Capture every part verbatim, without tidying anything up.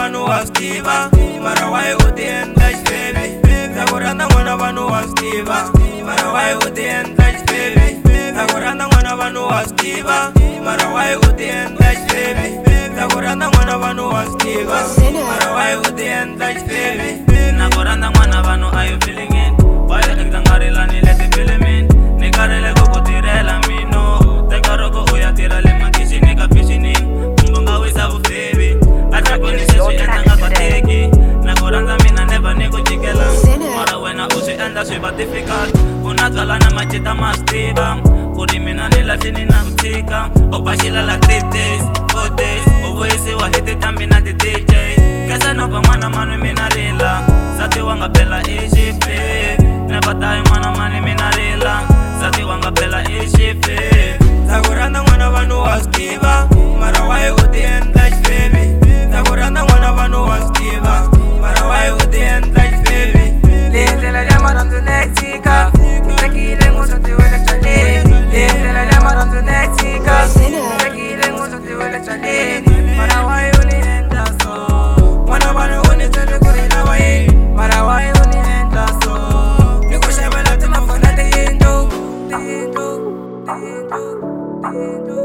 vanhu wa swi tiva mara why u ti endla xibebi na ku rhandza n'wana vanhu wa swi tiva mara why u ti endla xibebi na ku rhandza n'wana vanhu wa swi tiva mara why u ti endla xibebi na ku rhandza n'wana vanhu wa swi tiva mara why u ti endla xibebi na ku rhandza n'wana vanhu are you feeling it why you acting nga rilanile tifilimini ni karhele ku ku tirhela mino teka roko u ya tirha le makixini ka fishini kumbe nga wisa vufebi atlakoni se swi endla nga koteki na ku rhandza mina never ni ku jikela mara wena u swi endla swi va difficult u na byala na macita ma swi tiva ku ri mina ni lahlini na ku tshika u baxila la three days four days u vuyisiwa hi titambi na ti-D J kese no va n'wana mani mina rila sati wa nga bela exife never die n'wana mani mina rila sati wa nga bela exife ndza ku rhandza n'wana vanhu wa swi tiva mara why u ti endla xibebi ndza ku rhandza n'wana vanhu wa swi tiva mara why u ti endla xibebi leyi ndlela ya marhandzu ne tshika tekile n'wusati wele tsaleni leyi ndlela ya marhandzu ne tshika tekile n'wusati wele tsaleni mara why u ni endla so n'wana vanhu u ni tsele ku ri lava yini mara why u ni endla so ni ku xavela timafona tiyindlu tiyindlu tiyindlu tiyindlu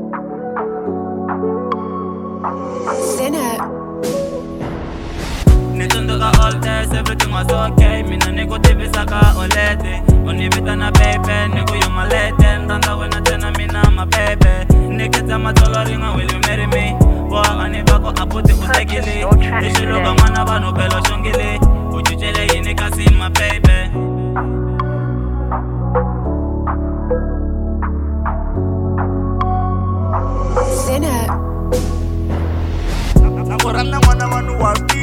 Sinner. ni tsundzuka all days everything was okay mina ni ku tivisa ka olete u ni vitana baby ni ku yuma lete rhandza wena ntsena mina mabebe ni khetsa matsolo rin'we will you marry me boha ni va ku aputi u tekile i xiluka n'wana vanhu belo xongile u cincele yini kasi mabebe Sinner. na ku rhandza n'wana vanhu wa